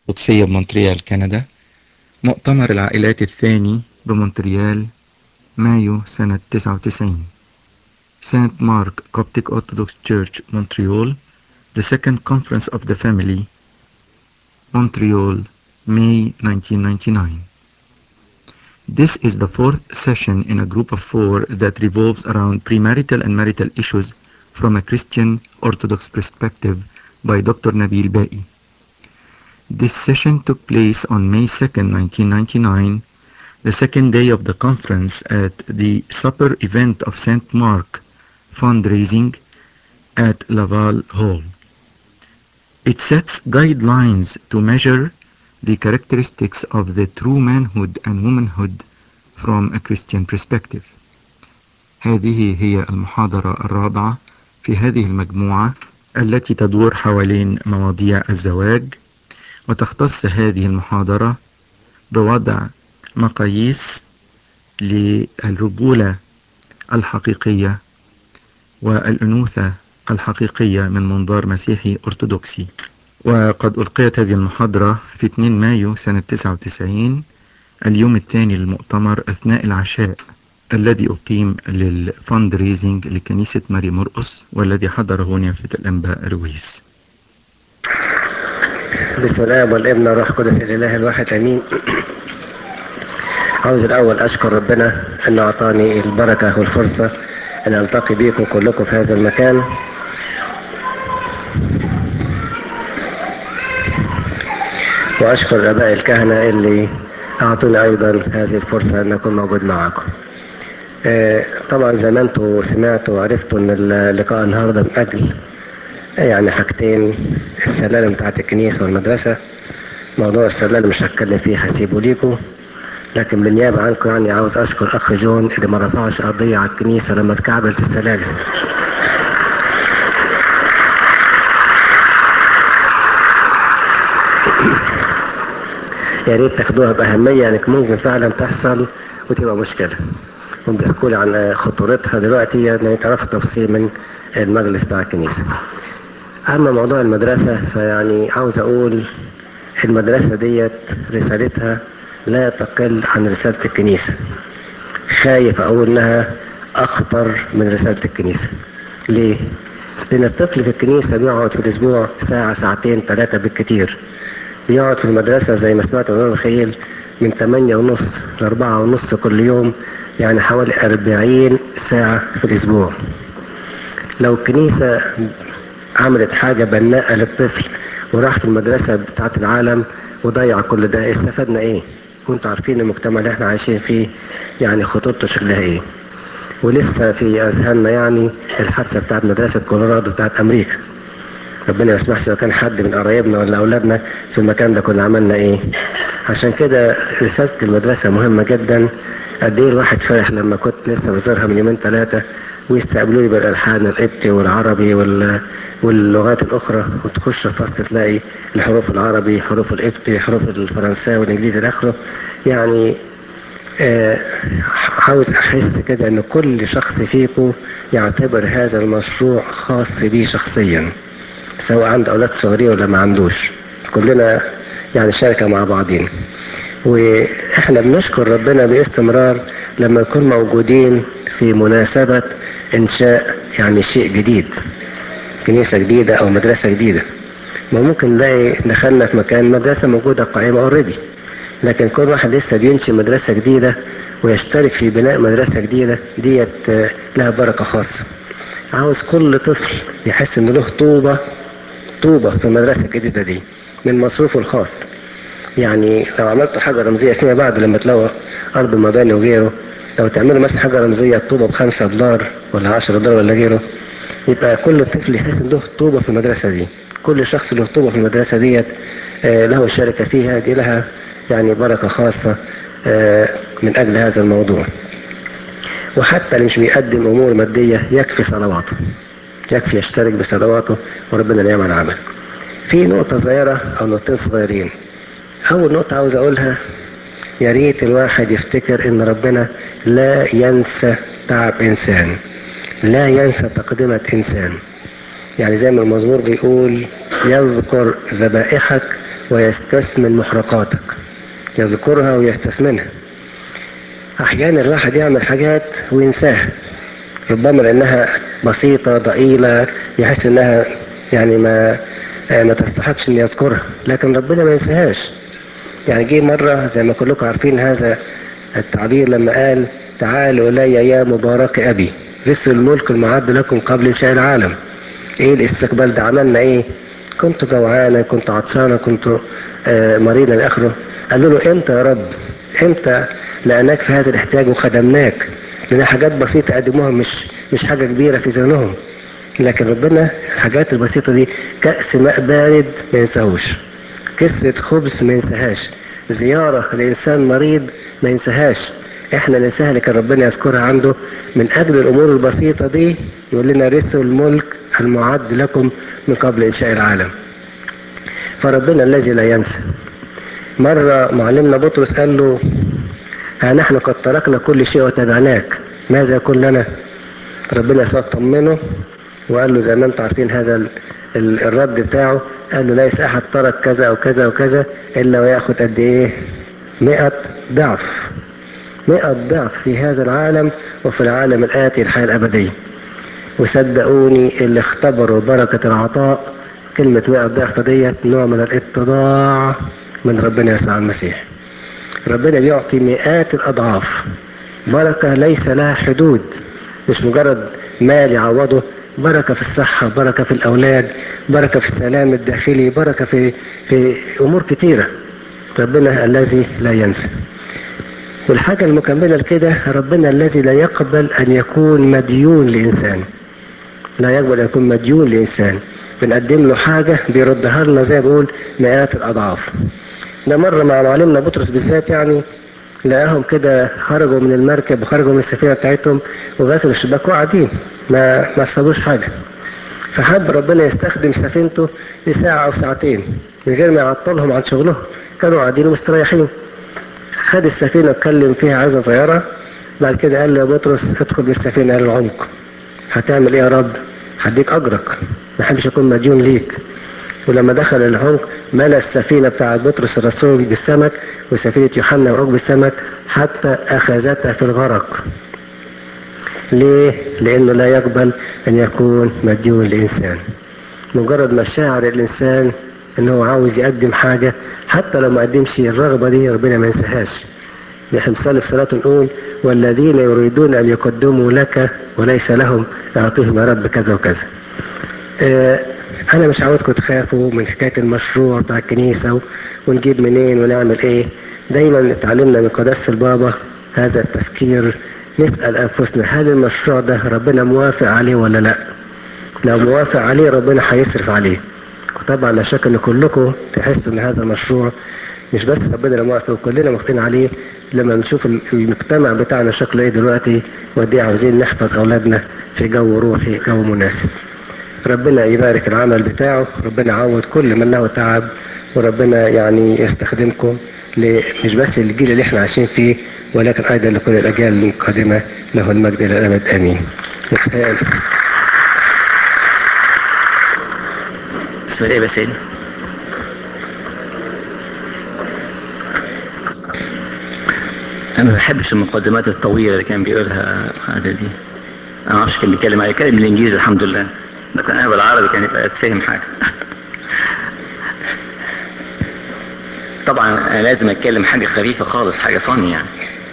قدسية بمونتريال كندا. مؤتمر العائلات الثاني بمونتريال مايو سنة 99. Saint Mark Coptic Orthodox Church Montreal. The Second Conference of the Family, Montreal, May 1999. This is the fourth session in a group of 4 that revolves around premarital and marital issues from a Christian Orthodox perspective by Dr. Nabil Bai. This session took place on May 2nd, 1999, the second day of the conference at the supper event of St. Mark fundraising at Laval Hall. It sets guidelines to measure the characteristics of the true manhood and womanhood from a Christian perspective. هذه هي المحاضرة الرابعة في هذه المجموعة التي تدور حوالين مواضيع الزواج، وتختص هذه المحاضرة بوضع مقاييس للرجولة الحقيقية والأنوثة الحقيقية من منظار مسيحي أرثوذكسي. وقد ألقيت هذه المحاضرة في 2 مايو سنة 99، اليوم الثاني للمؤتمر أثناء العشاء الذي أقيم للفند ريزنج لكنيسة ماري مرقس، والذي حضره نيافة الأنباء رويس. بسم الله والابن والروح القدس الاله الواحد امين. عاوز الاول اشكر ربنا انه اعطاني البركه والفرصه ان التقي بيكم كلكم في هذا المكان، واشكر الاباء الكهنه اللي اعطوني ايضا هذه الفرصه ان اكون موجود معاكم. طبعا زي ما انتم سمعتوا وعرفتوا ان اللقاء النهارده من اجل يعني حاجتين: السلالم بتاعت الكنيسه والمدرسه. موضوع السلالم مش هتكلم فيه، هسيبه ليكم، لكن بالنيابه عنكم يعني عاوز اشكر اخ جون اللي ما رفعش قضيه على الكنيسه لما اتكعبل في السلالم. يا ريت تاخدوها باهميه، يعني ممكن فعلا تحصل وتبقى مشكله. هم بيحكوا لي عن خطورتها دلوقتي، يعني تعرفوا تفاصيل من المجلس بتاع الكنيسه. اما موضوع المدرسه فيعني عاوز اقول المدرسه ديت رسالتها لا تقل عن رساله الكنيسه. خايف اقول انها اخطر من رساله الكنيسه. ليه؟ لان الطفل في الكنيسه بيقعد في الاسبوع ساعه ساعتين 3 بالكتير. بيقعد في المدرسه زي ما سمعت من مخيل من 8:30 ل 4:30 كل يوم، يعني حوالي 40 ساعه في الاسبوع. لو الكنيسه عملت حاجه بناءه للطفل وراح في المدرسه بتاعت العالم وضيع كل ده، استفدنا ايه؟ كنتوا عارفين المجتمع اللي احنا عايشين فيه يعني خطوطته شكلها ايه. ولسه في اذهاننا يعني الحادثه بتاعت مدرسه كولورادو بتاعت امريكا. ربنا ما يسمحش لو كان حد من قرايبنا ولا اولادنا في المكان ده كنا عملنا ايه. عشان كده رساله المدرسه مهمه جدا. قد ايه الواحد فرح لما كنت لسه بزورها من يومين 3 ويستقبلوني بالالحان القبطي والعربي واللغات الاخرى، وتخش الفصل تلاقي الحروف العربي، حروف القبطي، حروف الفرنساوي والانجليزي الاخره. يعني عاوز احس كده ان كل شخص فيكم يعتبر هذا المشروع خاص بيه شخصيا، سواء عنده اولاد صغيرين ولا ما عندوش. كلنا يعني شركة مع بعضين. واحنا بنشكر ربنا باستمرار لما نكون موجودين في مناسبة انشاء يعني شيء جديد، كنيسة جديدة او مدرسة جديدة. ما ممكن نلاقي دخلنا في مكان مدرسة موجودة قائمة اوريدي، لكن كل واحد لسه بينشئ مدرسة جديدة ويشترك في بناء مدرسة جديدة ديت لها بركة خاصة. عاوز كل طفل يحس ان له طوبة في المدرسة الجديدة دي من مصروفه الخاص. يعني لو عملتوا حاجة رمزية فيما بعد لما تلاقوا أرض مباني وغيره، لو تعملوا مثلا حاجة رمزية طوبة ب$5 ولا $10 ولا غيره، يبقى كل طفل يحس ان له طوبة في المدرسة دي. كل شخص له طوبة في المدرسة ديت له شركة فيها، دي لها يعني بركة خاصة من أجل هذا الموضوع. وحتى اللي مش بيقدم أمور مادية يكفي صلواته، يكفي يشترك بصلواته وربنا يعمل عمل. في نقطة صغيرة أو نقطتين صغيرين. أول نقطة عاوز أقولها: يا ريت الواحد يفتكر إن ربنا لا ينسى تعب إنسان، لا ينسى تقدمة إنسان. يعني زي ما المزمور بيقول: يذكر ذبائحك ويستثمن محرقاتك. يذكرها ويستثمنها. أحيانا الواحد يعمل حاجات وينساها، ربما لأنها بسيطة ضئيلة يحس إنها يعني ما تستحقش إن يذكرها، لكن ربنا ما ينساهاش. يعني جه مرة زي ما كلكم عارفين هذا التعبير لما قال: تعالوا إلي يا مبارك أبي رثوا الملك المعد لكم قبل إنشاء العالم. إيه الاستقبال ده؟ عملنا إيه؟ كنت جوعانا، كنت عطشانا، كنت مريضا إلى آخره. قالوا له: إمتى يا رب؟ إمتى لقيناك في هذا الاحتياج وخدمناك؟ لأن حاجات بسيطة قدموها، مش حاجة كبيرة في ذهنهم. لكن ربنا الحاجات البسيطة دي، كأس ماء بارد ما ينساهوش، كسرة خبز ما ينساهاش، زيارة لإنسان مريض ما ينساهاش. احنا ننساها لكن ربنا يذكرها عنده. من أجل الأمور البسيطة دي يقول لنا: رثوا الملك المعد لكم من قبل إنشاء العالم. فربنا الذي لا ينسى. مرة معلمنا بطرس قال له: ها نحن قد تركنا كل شيء وتبعناك، ماذا يكون لنا؟ ربنا يسوع طمنه وقال له زي ما انتم عارفين هذا الرد بتاعه. قال له: ليس احد ترك كذا او كذا وكذا الا وياخد قد ايه؟ 100 ضعف. 100 ضعف في هذا العالم وفي العالم الآتي الحياة الأبدية. وصدقوني اللي اختبروا بركة العطاء، كلمة 100 ضعف ديت نوع من الاتضاع من ربنا يسوع المسيح. ربنا بيعطي مئات الأضعاف. بركة ليس لها حدود، مش مجرد مال يعوضه. بركة في الصحة، بركة في الأولاد، بركة في السلام الداخلي، بركة في أمور كتيرة. ربنا الذي لا ينسى. والحاجة المكملة لكده، ربنا الذي لا يقبل أن يكون مديون لإنسان. لا يقبل أن يكون مديون لإنسان. بنقدم له حاجة بيردها لنا زي ما بقول مئات الأضعاف. ده مرة مع معلمنا بطرس بالذات، يعني لقاهم كده خرجوا من المركب وخرجوا من السفينة بتاعتهم وغسلوا الشباك وقاعدين ما صابوش حاجة. فحب ربنا يستخدم سفينته لساعة أو ساعتين من غير ما يعطلهم عن شغلهم. كانوا قاعدين ومستريحين. خد السفينة اتكلم فيها عزة صغيرة. بعد كده قال له: يا بطرس ادخل بالسفينة إلى العمق. هتعمل ايه يا رب؟ هديك أجرك، ما حبش أكون مديون ليك. ولما دخل العمق ملأ السفينة بتاعت بطرس الرسول بالسمك، وسفينة يوحنا وعوج بالسمك، حتى أخذتها في الغرق. ليه؟ لأنه لا يقبل أن يكون مديون لإنسان. مجرد مشاعر الإنسان أنه عاوز يقدم حاجة، حتى لو ما قدمش الرغبة دي ربنا ما ينساهاش. نحن نصلي في صلاة نقول: والذين يريدون أن يقدموا لك وليس لهم أعطيهم يا رب كذا وكذا. أنا مش عاوزكم تخافوا من حكاية المشروع بتاع الكنيسة ونجيب منين ونعمل إيه. دايما اتعلمنا من قداسة البابا هذا التفكير. نسأل أنفسنا: هل المشروع ده ربنا موافق عليه ولا لا؟ لو موافق عليه ربنا هيصرف عليه. وطبعا لا شك ان كلكم تحسوا ان هذا المشروع مش بس ربنا اللي موافق، وكلنا موافقين عليه. لما نشوف المجتمع بتاعنا شكله ايه دلوقتي، وقد ايه عاوزين نحفظ اولادنا في جو روحي، جو مناسب. ربنا يبارك العمل بتاعه، ربنا يعوض كل من له تعب، وربنا يعني يستخدمكم مش بس الجيل اللي احنا عايشين فيه، ولكن ايضا لكل الاجيال القادمه. له المجد الى الابد، امين. اسمه ايه بس؟ انا ما بحبش المقدمات الطويله اللي كان بيقولها هذا دي. انا ما اعرفش كان بيتكلم على كلام بالانجليزي الحمد لله، لكن انا بالعربي كان يبقى اتفهم حاجه. طبعا انا لازم اتكلم حاجه خفيفه خالص، حاجه فاني يعني،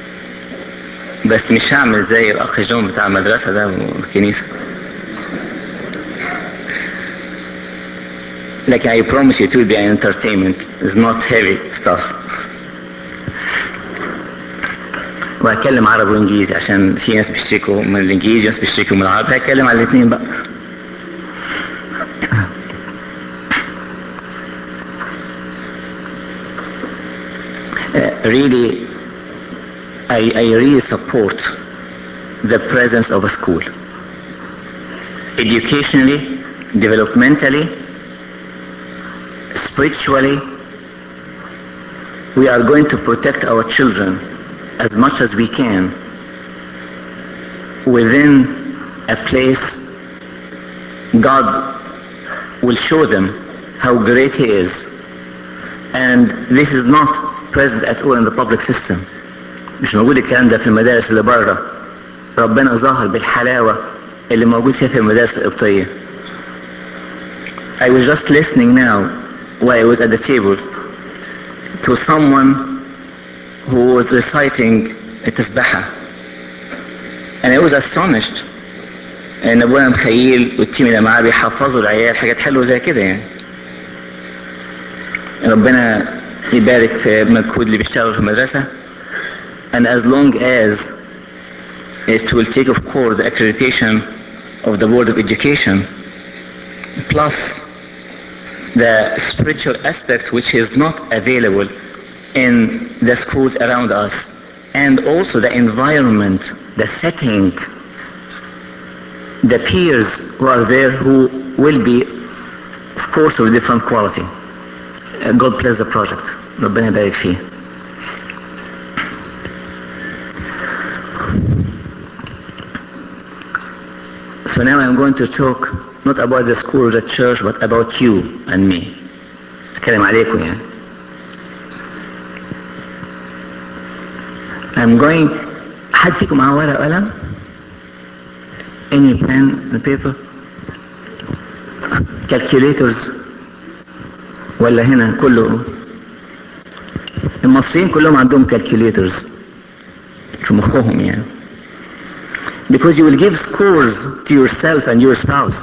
بس مش هعمل زي الاخ جون بتاع المدرسه ده والكنيسه. لكن I promise you it will be an entertainment. It's not heavy stuff. وهتكلم عربي وانجليزي عشان في ناس بيشتكوا من الانجليزي وناس بيشتكوا من العربي. هتكلم على الاثنين بقى. Really, I really support the presence of a school. Educationally, developmentally, spiritually, we are going to protect our children as much as we can within a place God will show them how great He is and this is not present at all in the public system. مش موجود الكلام ده في المدارس اللي بره. ربنا ظهر بالحلاوة اللي موجود فيها في المدارس القبطية. I was just listening now while I was at the table to someone who was reciting التسبحة, and I was astonished ان ابونا مخيل والتيم اللي معاه بيحفظوا العيال حاجات حلوة زي كده يعني. ربنا يبارك في المجهود اللي بيشتغل في المدرسة, and as long as it will take, of course, the accreditation of the Board of Education, plus the spiritual aspect which is not available in the schools around us, and also the environment, the setting, the peers who are there who will be, of course, of different quality. God bless the project. ربنا يبارك فيه. So now I'm going to talk not about the school or the church, but about you and me. أتكلم عليكم يعني. I'm going. حد فيكم معاه ورقة وقلم؟ Any pen and paper? Calculators؟ ولا هنا كله؟ المصريين كلهم عندهم calculators في مخهم يعني. Because you will give scores to yourself and your spouse.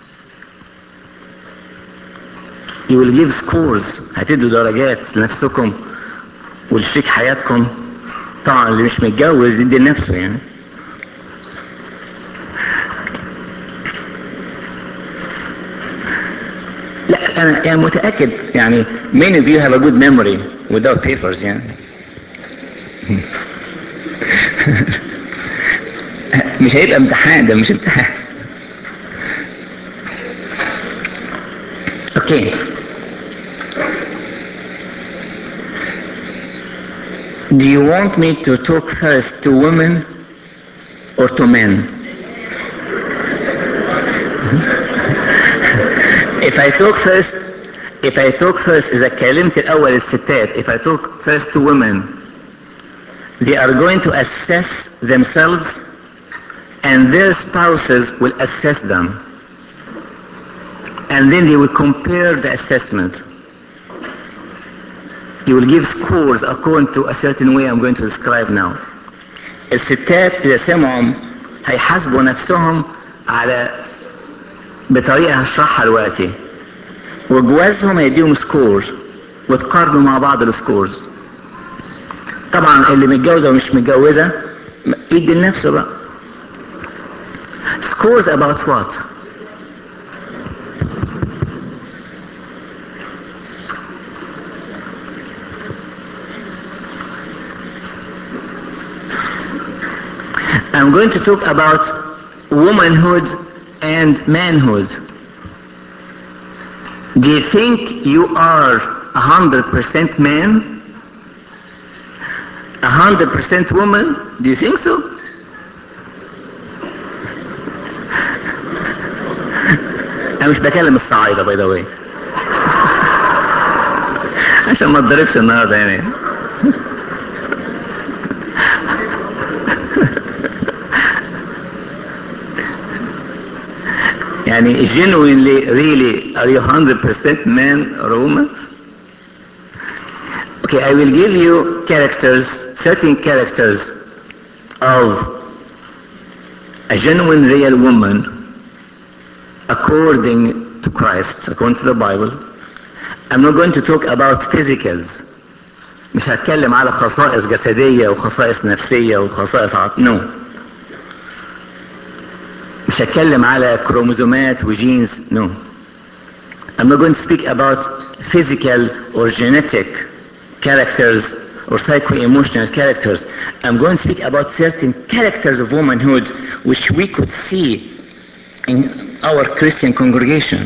You will give scores. هتدوا درجات لنفسكم ولشريك حياتكم. طبعا اللي مش متجوز يدي لنفسه يعني. لا انا يعني متأكد يعني many of you have a good memory without papers يعني. مش هيبقى امتحان, ده مش امتحان. Okay. Do you want me to talk first to women or to men? If I talk first إذا اتكلمت الأول الستات, if I talk first to women, they are going to assess themselves and their spouses will assess them. And then they will compare the assessment. You will give scores according to a certain way I'm going to describe now. الستات إذا سمعوا هيحاسبوا نفسهم على بطريقة هشرحها دلوقتي, وجوازهم هيديهم سكور وتقارنوا مع بعض السكورز. طبعا اللي متجوزة ومش متجوزة يدي لنفسه بقى. Scores about what? I'm going to talk about womanhood and manhood. Do you think you are 100% man? 100% woman? Do you think so? أنا مش بكلم الصعايدة by the way. عشان ما تضربش النهارده يعني. يعني genuinely, really, are you 100% man or woman? Okay, I will give you characters, certain characters of a genuine real woman according to Christ, according to the Bible. I'm not going to talk about physicals. مش هتكلم على خصائص جسدية وخصائص نفسية وخصائص no. مش هتكلم على كروموزومات وجينز no. I'm not going to speak about physical or genetic characters or psycho-emotional characters. I'm going to speak about certain characters of womanhood which we could see in our Christian congregation.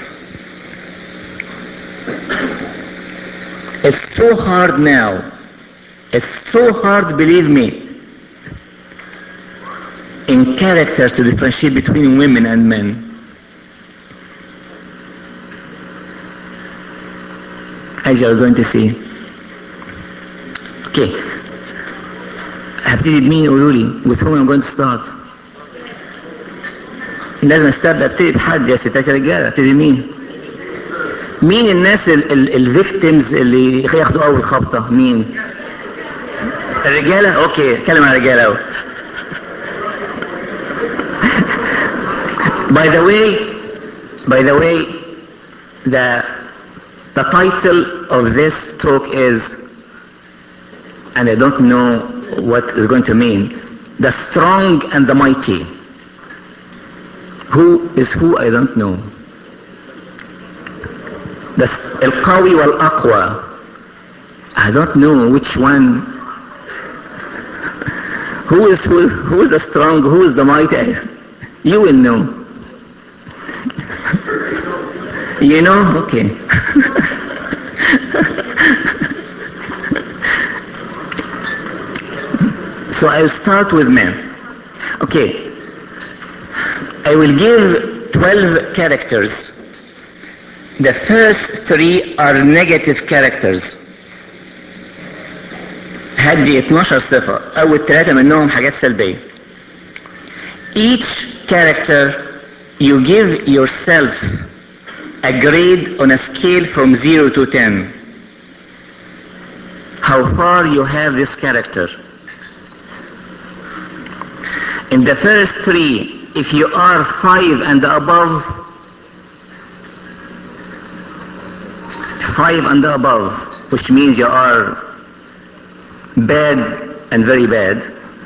It's so hard now. It's so hard, believe me, in character to differentiate between women and men. as you are going to see. Okay. هبتدي بمين؟ قولوا لي. with whom I'm going to start. لازم ابتدي بحد يا ستات يا رجاله. ابتدي مين؟ مين الناس الفيكتيمز اللي ياخدوا اول خبطه؟ مين؟ الرجاله. اوكي اتكلم عن الرجاله اهو. by the way the title of this talk is, and I don't know what it's going to mean, the strong and the mighty. Who is who? I don't know. القوي والأقوى. I don't know which one. Who is the strong? Who is the mighty? You will know. You know? Okay. So I'll start with men. Okay. I will give 12 characters. The first 3 are negative characters. هدي 12 صفة. أول 3 منهم حاجات سلبية. Each character you give yourself a grade on a scale from 0 to 10. How far you have this character. In the first 3, if you are 5 and above, 5 and above, which means you are bad and very bad,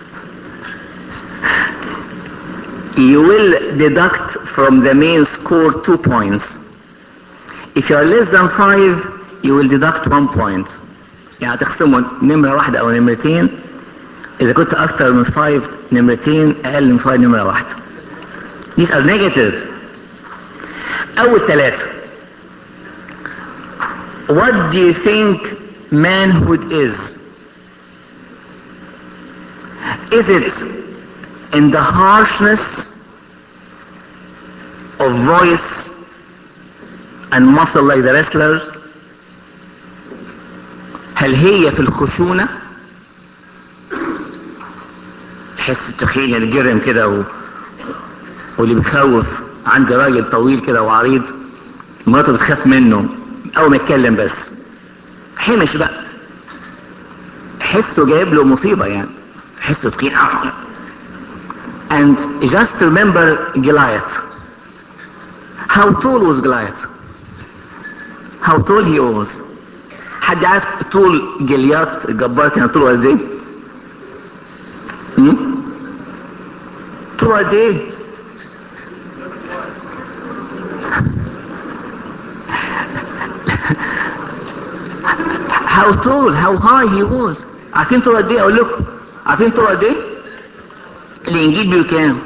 you will deduct from the main score 2 points. If you are less than 5, you will deduct 1 point. يعني تخصموا نمرة واحدة أو نمرتين. إذا كنت أكتر من 5 نمرتين، أقل من 5 نمرة واحدة. These are negative. أول 3. What do you think manhood is? Is it in the harshness of voice and muscle like the wrestlers؟ هل هي في الخشونة؟ تحس التخين الجرم كده واللي بيخوف. عندي راجل طويل كده وعريض، مراته بتخاف منه اول ما يتكلم، بس حمش بقى، حسه جايب له مصيبة يعني، حسه تخين. And just remember Goliath. How tall was Goliath? How tall he was? حد عارف طول جليات الجبار كان طوله قد ايه؟ طوله قد ايه؟ How tall, how high he was. عارفين طوله قد ايه؟ اقول لكم. عارفين طوله قد ايه؟ الانجيل بيقول كام؟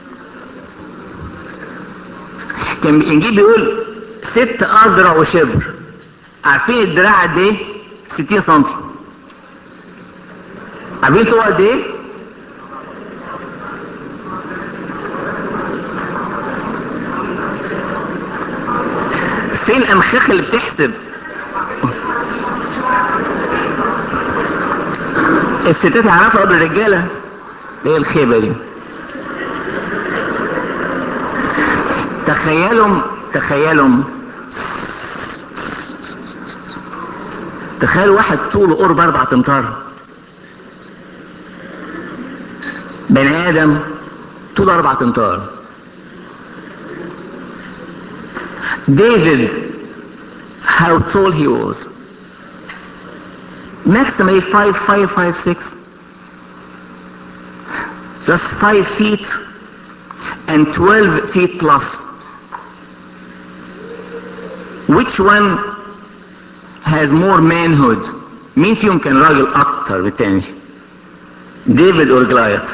كان الانجيل بيقول 6 اذرع وشبر. عارفين الدراع قد ايه؟ 60 سنتي. عارفين طوله قد ايه؟ فين الامخاخ اللي بتحسب؟ الستات يعرفوا قبل الرجاله. ايه الخيبه دي؟ تخيلوا واحد طوله قرب 4 امتار. بني ادم طوله 4 امتار. David, how tall he was? Maximum 5, 6. Just 5 feet and 12 feet plus. Which one has more manhood? مين فيهم كان راجل اكتر بالتاني؟ David or Goliath?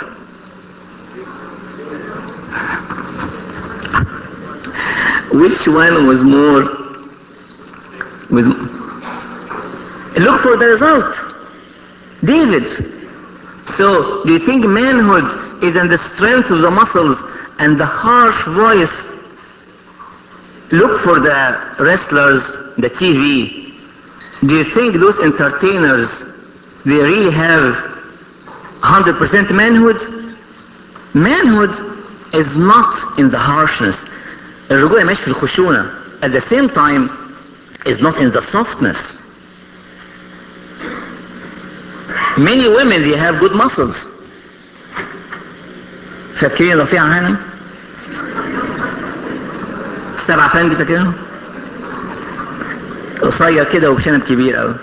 Which one was more look for the result. David. So do you think manhood is in the strength of the muscles and the harsh voice? Look for the wrestlers, the TV. Do you think those entertainers, they really have 100% manhood? Manhood is not in the harshness. الرجولة مش في الخشونة. At the same time, is not in the softness. Many women, they have good muscles. فاكرين رفيع هانم؟ السبع فان دي فاكرينه؟ قصير كده وبشنب كبير قوي.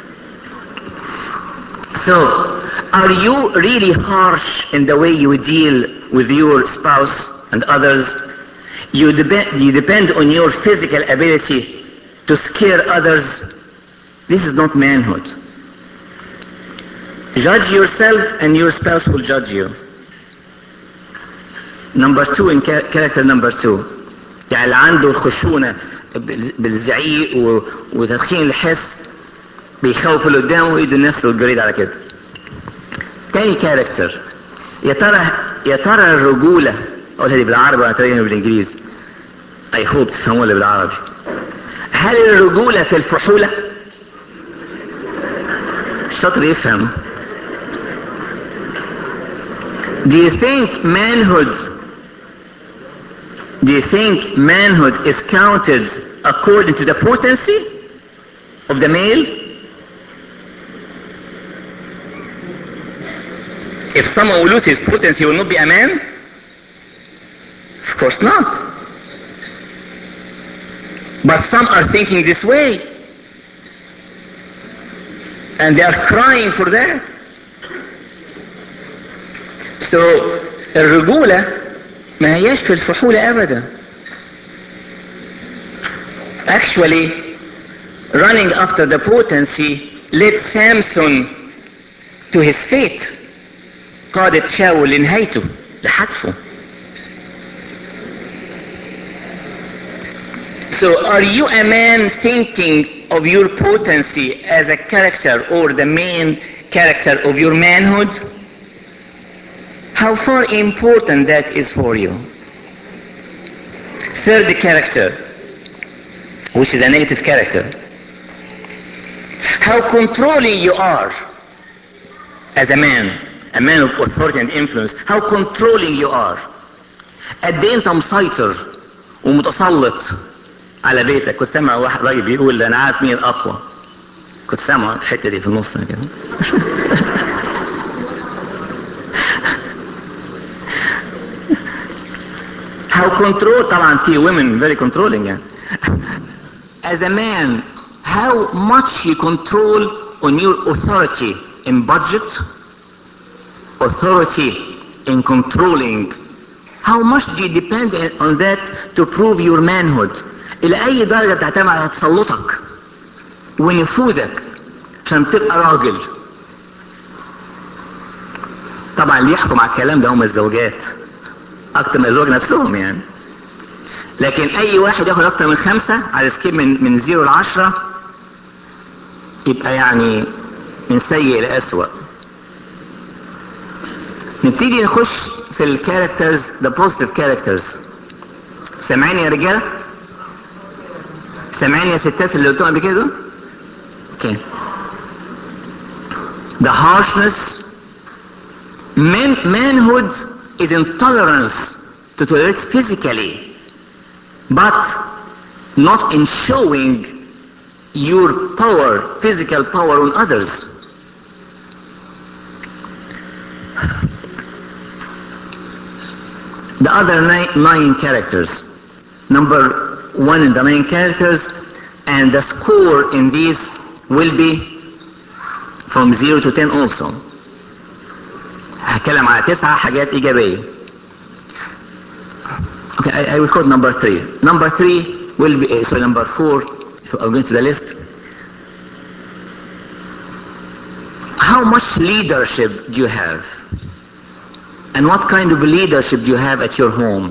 So, are you really harsh in the way you deal with your spouse and others? You depend on your physical ability to scare others. This is not manhood. Judge yourself and your spouse will judge you. Number two, in character number two. يعني اللي عنده الخشونة بالزعيق وتدخين الحس بيخوف اللي قدامه ويدي نفسه الجريد على كده. تاني كاركتر. يا ترى الرجولة، اقولها دي بالعربي ولا ترجمها بالانجليزي؟ I hope تفهموا اللي بالعربي. هل الرجولة في الفحولة؟ الشاطر يفهم. Do you think manhood is counted according to the potency of the male? If someone will lose his potency, he will not be a man? Of course not. But some are thinking this way. And they are crying for that. So, الرجولة ما هياش في الفحولة أبدا. Actually, running after the potency led Samson to his fate. قادت شاول لنهايته، لحتفه. So are you a man thinking of your potency as a character or the main character of your manhood? How far important that is for you? Third character, which is a negative character. How controlling you are as a man of authority and influence. How controlling you are. قد ايه انت مسيطر ومتسلط على بيتك. كنت سامع واحد راجل بيقول انا عارف مين الاقوى. كنت سامع الحته دي في النص كده. How control طبعا في women very controlling يعني. As a man, how much you control on your authority in budget, authority in controlling. How much do you depend on that to prove your manhood? إلى أي درجة تعتمد على تسلطك ونفوذك عشان تبقى راجل؟ طبعا اللي يحكم على الكلام ده هم الزوجات أكتر من الزوج نفسهم يعني. لكن أي واحد ياخد أكتر من 5 على سكيل من 0 ل10 يبقى يعني من سيء إلى أسوأ. نبتدي نخش في الكاركترز the positive characters. سامعين يا رجاله؟ سامعين يا ستات اللي قلتهم قبل كده؟ اوكي. The harshness. Manhood is intolerance to tolerate physically, but not in showing your power, physical power on others. The other 9 characters. Number 1 in the 9 characters, and the score in these will be from 0 to 10 also. هتكلم على 9 حاجات إيجابية. Okay, I will quote number 3. Number 3 will be, so number 4, if I'm going to the list. How much leadership do you have? And what kind of leadership do you have at your home?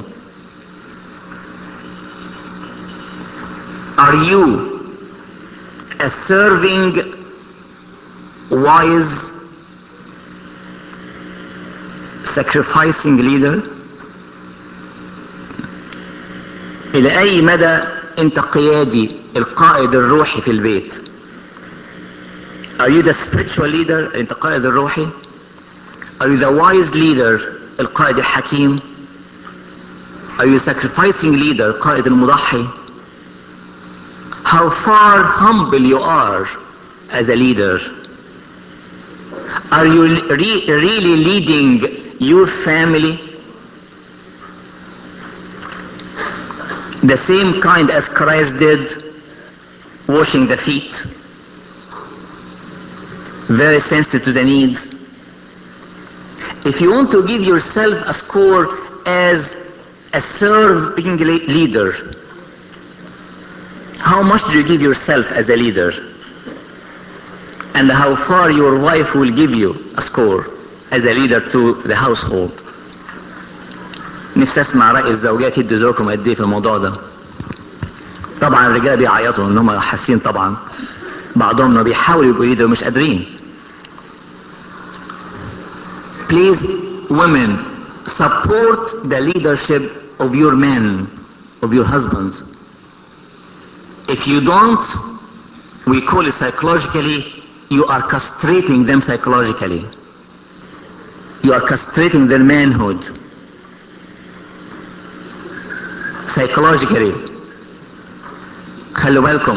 Are you a serving, wise, sacrificing leader? إلى أي مدى أنت قيادي، القائد الروحي في البيت؟ Are you the spiritual leader انت القائد الروحي؟ Are you the wise leader القائد الحكيم؟ Are you sacrificing leader القائد المضحي؟ How far humble you are as a leader? Are you really leading your family the same kind as Christ did, washing the feet, very sensitive to the needs? If you want to give yourself a score as a serving leader, how much do you give yourself as a leader? And how far your wife will give you a score as a leader to the household. نفسي اسمع رأي الزوجات يدوا زوجكم قد ايه في الموضوع ده. طبعا الرجال بيعيطوا ان هم حاسين طبعا بعضهم بيحاولوا يبقوا ليدر مش قادرين. Please women support the leadership of your men, of your husbands. If you don't, we call it psychologically, you are castrating them psychologically. You are castrating their manhood psychologically. خلوا بالكم.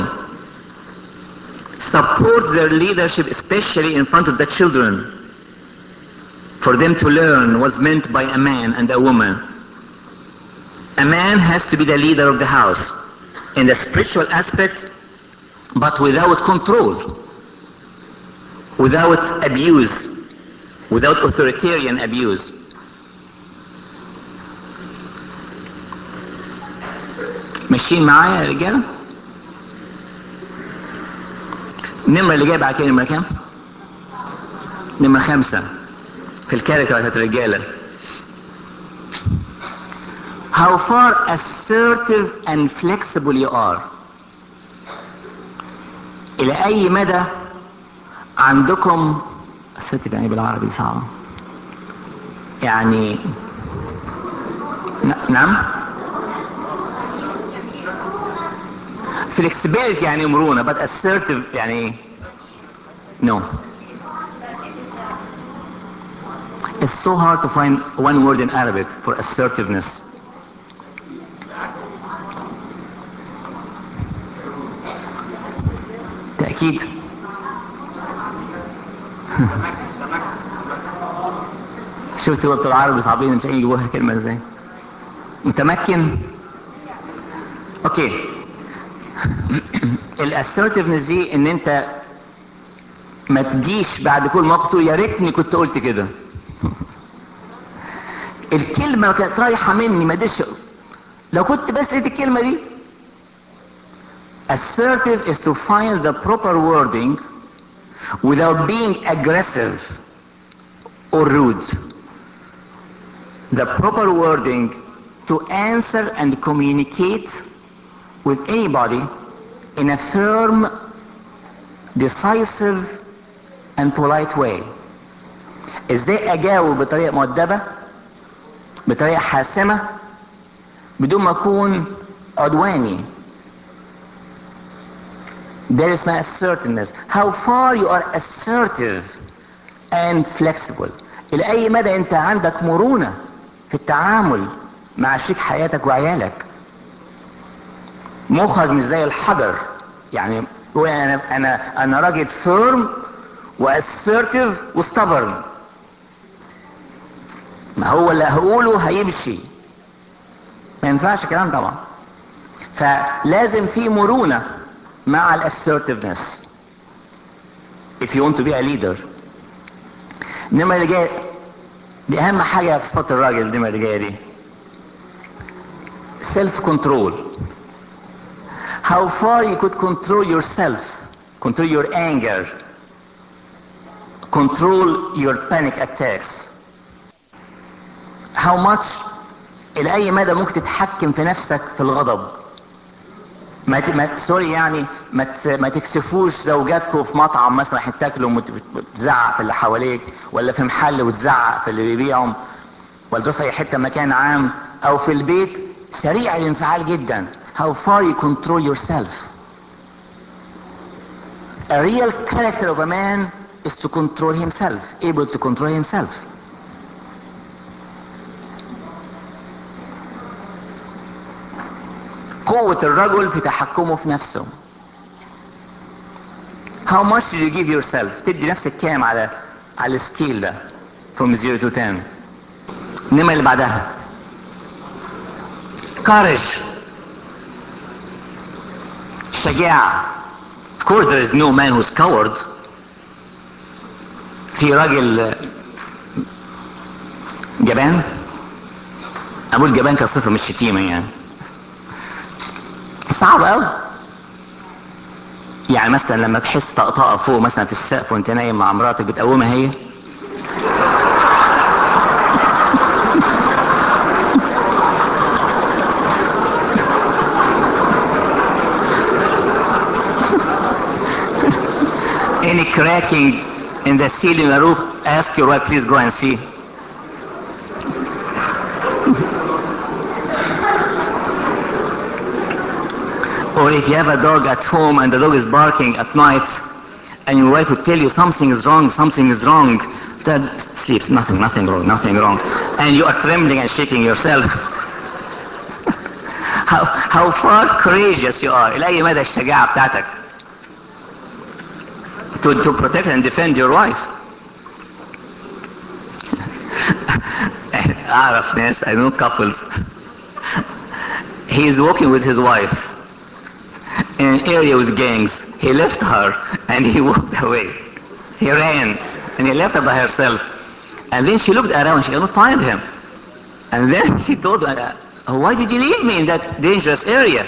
Support their leadership especially in front of the children, for them to learn what's meant by a man and a woman. A man has to be the leader of the house in the spiritual aspect, but without control, without abuse, without authoritarian abuse. ماشيين معايا يا رجاله؟ النمرة اللي جايه بعد كده نمرة كام؟ نمرة 5 في الكاركتر بتاعت الرجاله. How far assertive and flexible you are. إلى أي مدى عندكم assertive يعني بالعربي صعبة. يعني نعم؟ flexibility يعني مرونة, but assertive يعني no. It's so hard to find one word in Arabic for assertiveness. تأكيد. شفت وقت العربي صعبين مش يجيبوها كلمة ازاي. متمكن. اوكي. الاسرتيفنس دي ان انت ما تجيش بعد كل موقف تقول يا ريتني كنت قلت كده. الكلمة كانت رايحة مني ما قدرتش لو كنت بس لقيت الكلمة دي. Assertive is to find the proper wording without being aggressive or rude. The proper wording to answer and communicate with anybody in a firm, decisive and polite way. ازاي اجاوب بطريقة مؤدبة بطريقة حاسمة بدون ما اكون عدواني. There is my assertiveness. How far you are assertive and flexible. الى اي مدى انت عندك مرونة في التعامل مع شريك حياتك وعيالك. مخك مش زي الحجر يعني انا راجل فيرم واسرتيف وستبرن. ما هو اللي هقوله هيمشي. ما ينفعش كلام طبعا. فلازم في مرونة مع الاسرتيفنس if you want to be a leader. النمرة اللي جاية دي اهم حاجة في صفات الراجل. النمرة اللي جاية دي self control. How far you could control yourself, control your anger, control your panic attacks. How much الى اي مدى ممكن تتحكم في نفسك في الغضب. سوري يعني ما تكسفوش زوجاتكم في مطعم مثلا تاكلوا وتزعق في اللي حواليك, ولا في محل وتزعق في اللي بيبيعهم, ولا تروح في اي حته مكان عام, او في البيت سريع الانفعال جدا. How far you control yourself. A real character of a man is to control himself, able to control himself. قوة الرجل في تحكمه في نفسه. How much do you give yourself? تدي نفسك كام على السكيل ده from 0 to 10؟ النمرة اللي بعدها courage، شجاعة. Of course there is no man who's coward. في راجل جبان، أقول جبان كصفة مش شتيمة يعني، صعب أوي. يعني مثلا لما تحس طقطقة فوق مثلا في السقف وانت نايم مع مراتك بتقومها هي؟ Any cracking in the ceiling or roof, ask your wife, please go and see. Or if you have a dog at home and the dog is barking at night and your wife would tell you something is wrong, Dad, sleeps, nothing wrong. And you are trembling and shaking yourself. how far courageous you are. إلى أي مدى الشجاعة بتاعتك to protect and defend your wife. أعرف ناس, I know couples. He is walking with his wife in an area with gangs. He left her and he walked away. He ran and he left her by herself. And then she looked around, she cannot find him. And then she told her, why did you leave me in that dangerous area?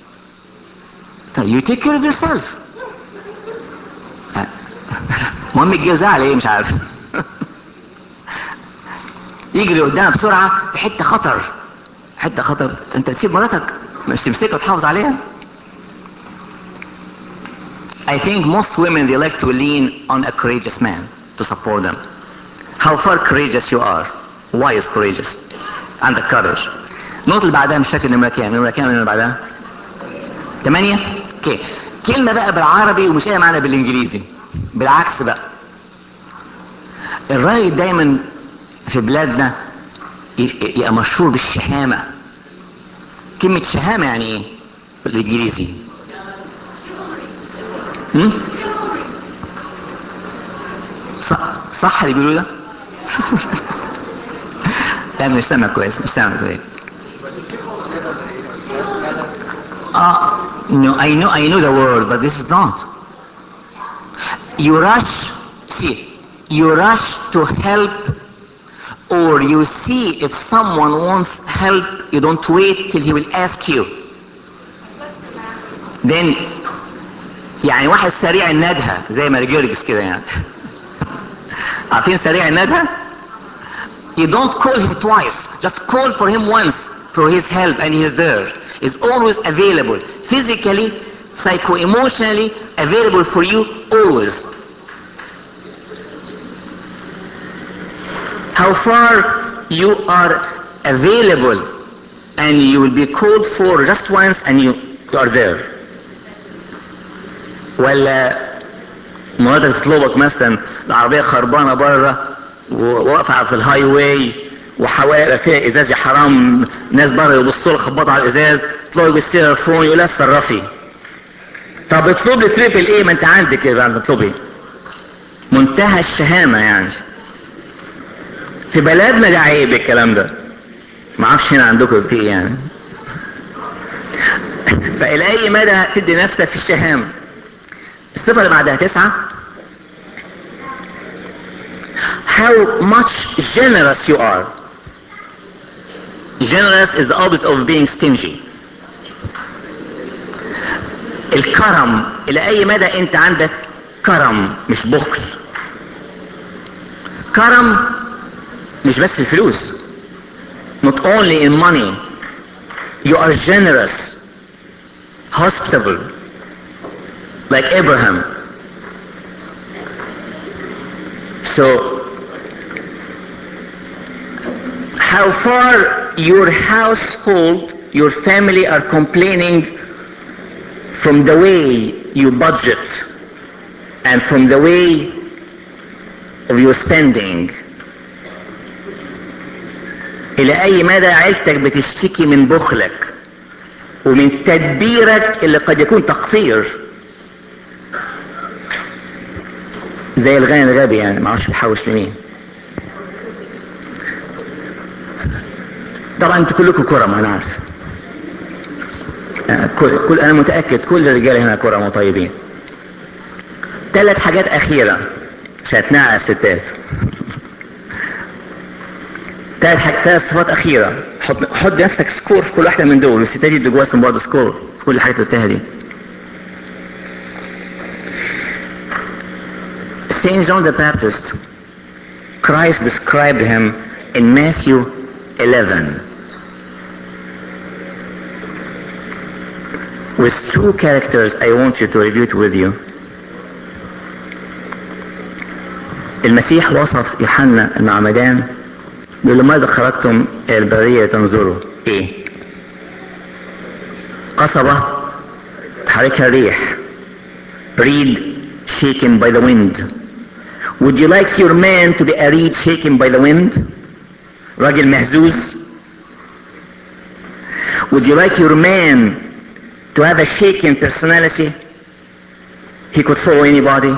You take care of yourself. المهم اتجوزها على ايه مش عارف. يجري قدامها بسرعة في حتة خطر. انت تسيب مراتك مش تمسكها وتحافظ عليها. I think most women they like to lean on a courageous man to support them. How far courageous you are. Why is courageous? عندك courage. النقطة اللي بعدها مش فاكر نمرة كام اللي بعدها 8. اوكي. كلمة بقى بالعربي ومش لاقي معنى بالانجليزي. بالعكس بقى. الراجل دايما في بلادنا يبقى مشهور بالشهامة. كلمة شهامة يعني ايه بالانجليزي؟ صح اللي بيقولوا ده؟ لا مش سامع كويس. No, I know the word, but this is not. You rush to help, or you see if someone wants help, you don't wait till he will ask you. Then يعني واحد سريع الندهة زي ما رجيرجس كده يعني. عارفين سريع الندهة؟ You don't call him twice, just call for him once for his help and he is there. He's always available, physically, psycho-emotionally available for you always. How far you are available and you will be called for just once and you are there. ولا مراتك تطلبك مثلا العربية خربانة بره وواقفة في الهاي واي وحوالي فيها ازاز يا حرام، ناس بره يبصوا له خبطوا على الازاز، تطلبي بالتليفون يقول لها اتصرفي. طب اطلب لي تريبل ايه ما انت عندك ايه بقى تطلبي؟ منتهى الشهامة يعني. في بلدنا ده عيب الكلام ده. ما اعرفش هنا عندكم في ايه يعني. فإلى اي مدى تدي نفسك في الشهامة. الصفة اللي بعدها 9. How much generous you are. Generous is the opposite of being stingy. الكرم الى اي مدى انت عندك كرم مش بخل. كرم مش بس الفلوس. Not only in money. You are generous, hospitable, like Abraham. So, how far your household, your family are complaining from the way you budget, and from the way of your spending. الى اي مدى عيلتك بتشتكي من بخلك ومن تدبيرك اللي قد يكون تقصير، زي الغني الغبي يعني ما عرفش بيحوش لمين. طبعا انتوا كلكم كرم انا عارف، انا متاكد كل الرجال هنا كرم وطيبين. 3 حاجات اخيره عشان اتنقع الستات. 3 صفات اخيره. حط نفسك سكور في كل واحده من دول، والستات يدوا جواسهم برضه سكور في كل حاجه قلتها دي. Saint John the Baptist, Christ described him in Matthew 11 with 2 characters I want you to review it with you. المسيح وصف يوحنا المعمدان بيقول له ماذا خرجتم الى البريه تنظروا؟ ايه؟ قصبه تحركها الريح. reed shaken by the wind. Would you like your man to be a reed shaken by the wind? راجل مهزوز. Would you like your man to have a shaken personality? He could follow anybody.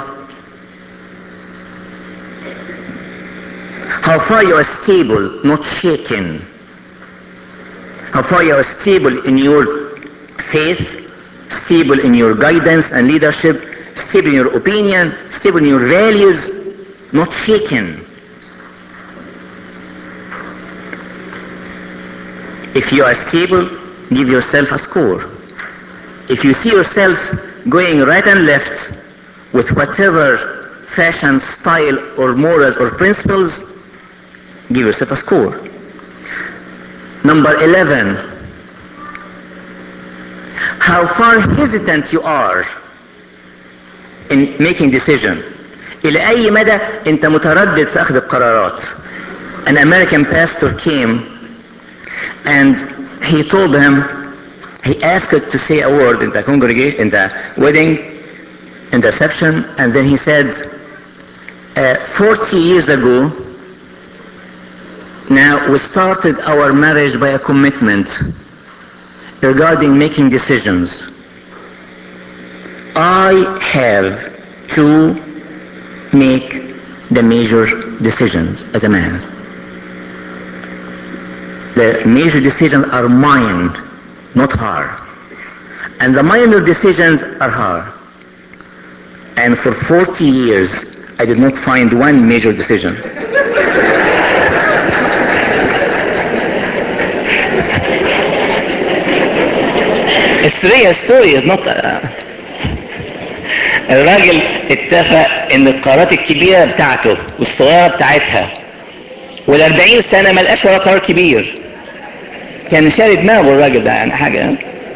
How far you are stable, not shaken. How far you are stable in your faith, stable in your guidance and leadership, stable in your opinion, stable in your values, not shaken. If you are stable, give yourself a score. If you see yourself going right and left with whatever fashion, style or morals or principles, give yourself a score. Number 11, how far hesitant you are in making decision. إلى أي مدى أنت متردد في أخذ القرارات. An American pastor came and he told him, he asked to say a word in the congregation, in the wedding, in the reception, and then he said, 40 years ago, now we started our marriage by a commitment regarding making decisions. I have to make the major decisions as a man. The major decisions are mine, not her. And the minor decisions are her. And for 40 years, I did not find one major decision. It's really a story, it's not الراجل اتفق ان القرارات الكبيرة بتاعته والصغيرة بتاعتها وال40 سنة ما لقاش ولا قرار كبير. كان شاري دماغه الراجل ده يعني حاجة.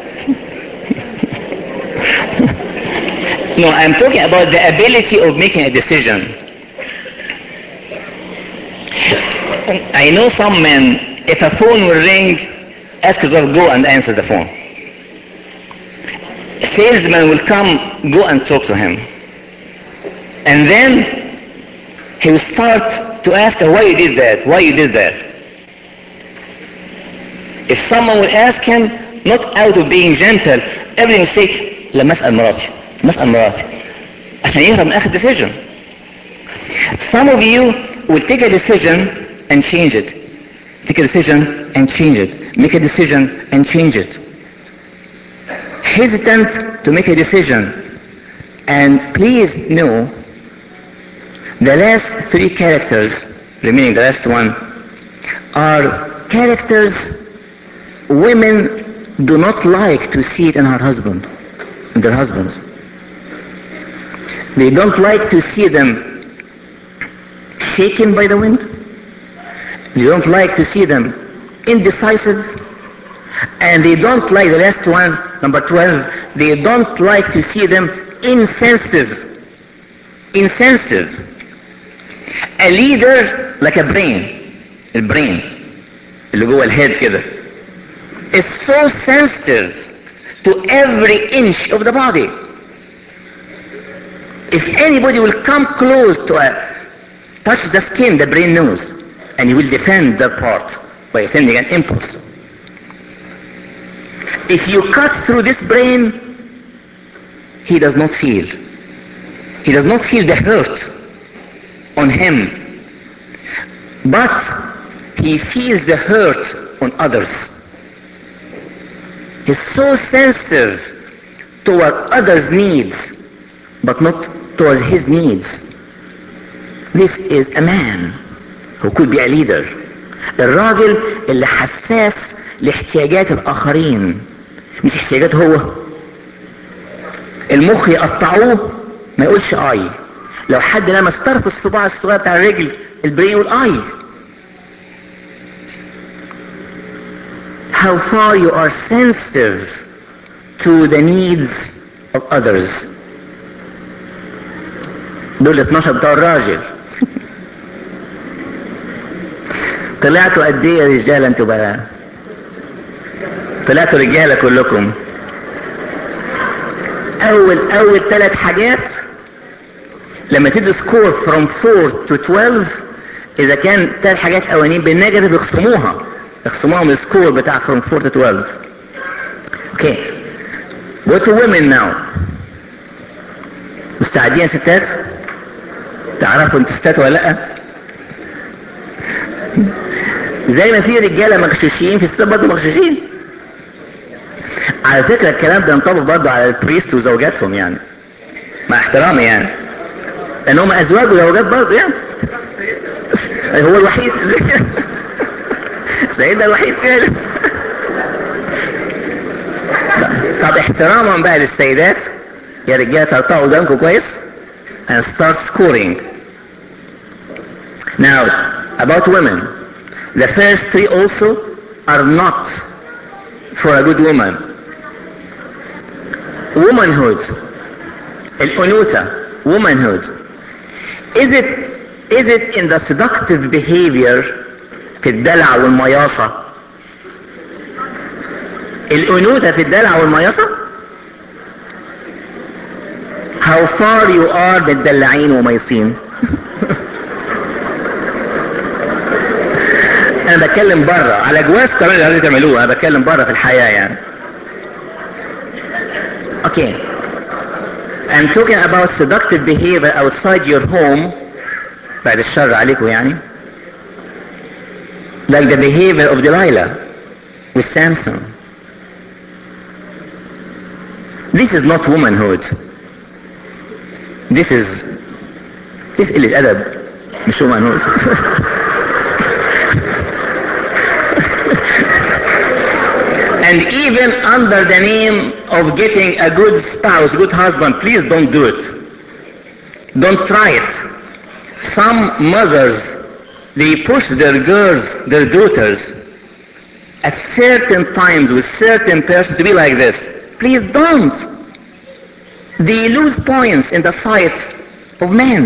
No, I'm talking about the ability of making a decision. I know some men, if a phone will ring, ask his wife, go and answer the phone. A salesman will come, go and talk to him. And then he will start to ask her, why you did that, why you did that. If someone will ask him, not out of being gentle, everything will say, لما اسأل مراتي عشان يهرب من اخذ decision. Some of you will take a decision and change it. Take a decision and change it. Make a decision and change it. Hesitant to make a decision. And please know, the last 3 characters, remaining the last one, are characters women do not like to see it in her husband, in their husbands. They don't like to see them shaken by the wind. They don't like to see them indecisive. And they don't like, the last one, number 12, they don't like to see them insensitive. Insensitive. A leader like a brain, البرين اللي جوه الهيد كده, is so sensitive to every inch of the body. If anybody will come close to touch the skin, the brain knows, and he will defend that part by sending an impulse. If you cut through this brain, he does not feel. He does not feel the hurt on him, but he feels the hurt on others. He's so sensitive toward others' needs, but not towards his needs. This is a man who could be a leader. الراجل اللي حساس لاحتياجات الآخرين، مش احتياجاته هو. المخ يقطعوه ما يقولش اي. لو حد لمس طرف الصباع الصغير بتاع الرجل، البرين يقول اي. How far you are sensitive to the needs of others. دول 12 بتوع الراجل. طلعتوا قد ايه يا رجاله انتوا بقى؟ طلعتوا رجاله كلكم. اول 3 حاجات لما تدي سكور from 4 to 12، اذا كان 3 حاجات اولانيين بالنيجاتيف اخصموها من السكور بتاع from 4 to 12. Okay, go to women now. مستعدين يا ستات؟ تعرفوا انتوا ستات ولا لا؟ زي ما في رجاله مغشوشين، في ستات برضه مغشوشين. على فكره الكلام ده ينطبق برضه على البريست وزوجاتهم، يعني مع احترامي يعني، لان هم ازواج وزوجات برضه يعني. هو الوحيد سيدنا الوحيد فعلا. طب احتراما بقى للسيدات، يا رجاله تقطعوا قدامكم كويس and start scoring. Now about women, the first 3 also are not for a good woman. Womanhood, الأنوثة, womanhood, is it in the seductive behavior، في الدلع والمياصة؟ الأنوثة في الدلع والمياصة؟ How far you are متدلعين وميصين؟ أنا بتكلم برا، على جواز كمان اللي تعملوه، أنا بتكلم برا في الحياة يعني. Okay, I'm talking about seductive behavior outside your home. بعد الشر عليكم يعني. Like the behavior of Delilah with Samson. This is not womanhood. This قلة أدب، مش womanhood. And even under the name of getting a good spouse, good husband, please don't do it. Don't try it. Some mothers, they push their girls, their daughters, at certain times with certain person to be like this. Please don't. They lose points in the sight of men.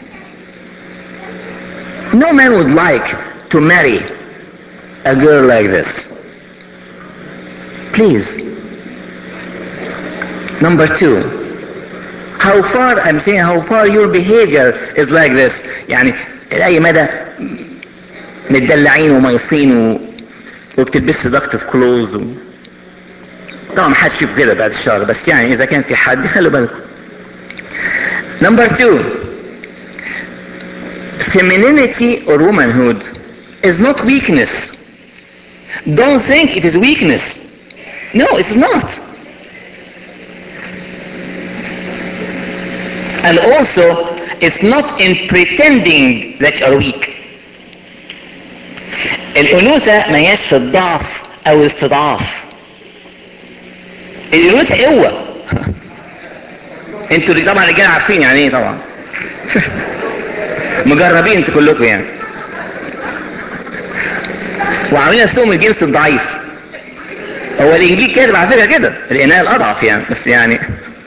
No man would like to marry a girl like this. Please. Number 2, how far your behavior is like this. يعني لأي مدى متدلعين وميصين وبتلبسوا seductive clothes طبعا ما حدش يشوف كده بعد الشهر، بس يعني إذا كان في حد خلوا بالكم. Number 2, femininity or womanhood is not weakness. Don't think it is weakness. No, it's not. And also, it's not in pretending that you are weak. الأنوثة ما هياش في الضعف أو الاستضعاف. الأنوثة قوة. انتوا طبعا الرجاله عارفين يعني ايه طبعا. مجربين انتوا كلكم يعني. وعاملين نفسهم الجنس الضعيف. هو الانجيل كاتب على فكره كده، الاناء الاضعف يعني، بس يعني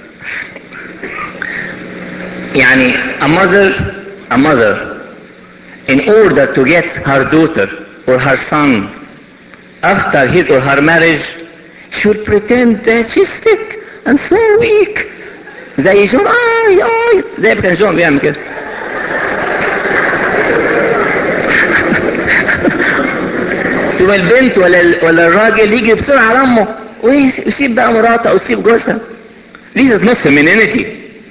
a mother in order to get her daughter or her son after his or her marriage should pretend that she's sick and so weak زي جون زي ما كان جون بيعمل كده. تقوم البنت ولا الراجل يجي بسرعه على امه ويسيب بقى مراته او يسيب جوزها. This is not femininity.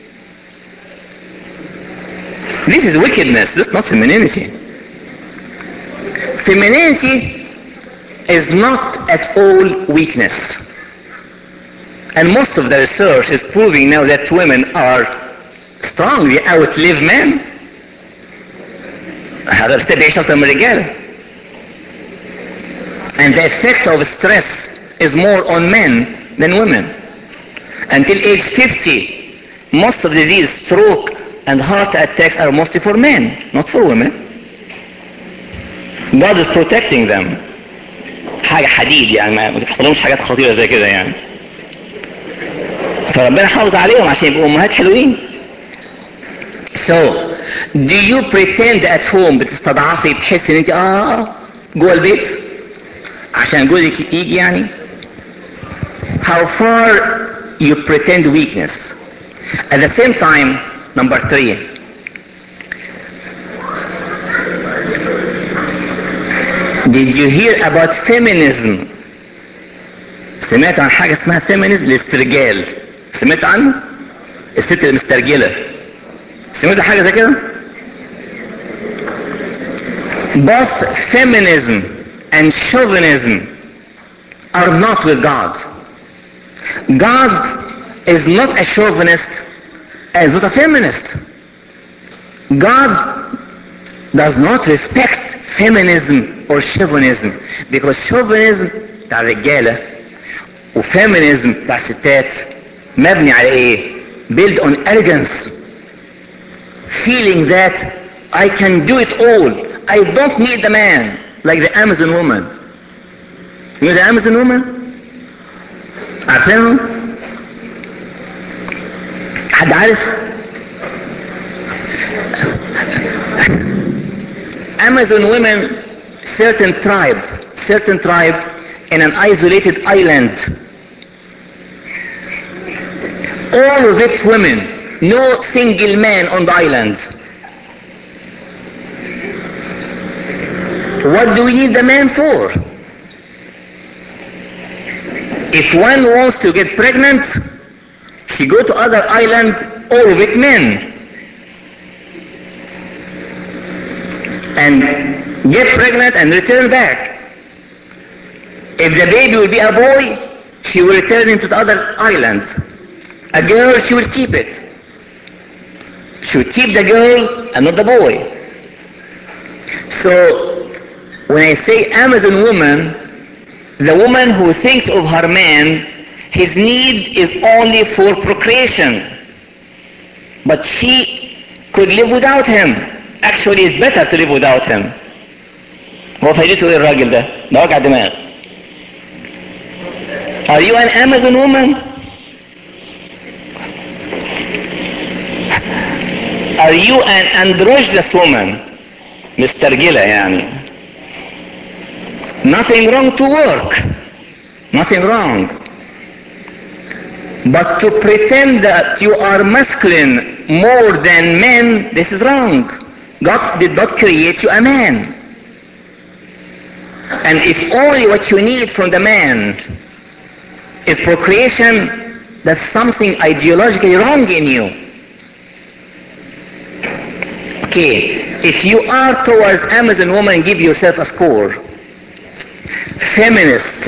This is wickedness. This is not femininity. Femininity is not at all weakness. And most of the research is proving now that women are strong. They outlive men. هذا بس بيعيش أكتر من الرجال. And the effect of stress is more on men than women. Until age 50, most of disease, stroke, and heart attacks are mostly for men, not for women. God is protecting them. حاجة حديد يعني ما بيحصلهمش حاجات خطيرة زي كده يعني. فربنا حافظ عليهم عشان يبقوا أمهات حلوين. So, do you pretend at home بتستضعفي بتحس إن أنت جوه البيت عشان جوزك يجي يعني؟ How far you pretend weakness. At the same time, number 3. Did you hear about feminism? سمعت عن حاجة اسمها feminism الاسترجال. سمعت عنه؟ الست المسترجلة. سمعت عن حاجة زي كده؟ Both feminism and chauvinism are not with God. God is not a chauvinist and is not a feminist. God does not respect feminism or chauvinism because chauvinism بتاع الرجالة وفيمينيزم بتاع الستات مبني على ايه؟ build on arrogance, feeling that I can do it all. I don't need the man, like the Amazon woman. You know the Amazon woman? عارفينهم؟ حد عارف؟ Amazon women, certain tribe in an isolated island. All of it women, no single man on the island. What do we need the man for? If one wants to get pregnant, she go to other island, all of it men. And get pregnant and return back. If the baby will be a boy, she will return into the other island. A girl, she will keep it. She will keep the girl and not the boy. So, when I say Amazon woman, the woman who thinks of her man, his need is only for procreation. But she could live without him. Actually, it's better to live without him. هو فايدته ايه الراجل ده؟ ده وجع دماغ. Are you an Amazon woman? Are you an androgynous woman? مسترجلة يعني. Nothing wrong to work. Nothing wrong. But to pretend that you are masculine more than men, this is wrong. God did not create you a man. And if only what you need from the man is procreation, that's something ideologically wrong in you. Okay, if you are towards Amazon woman, give yourself a score. Feminist,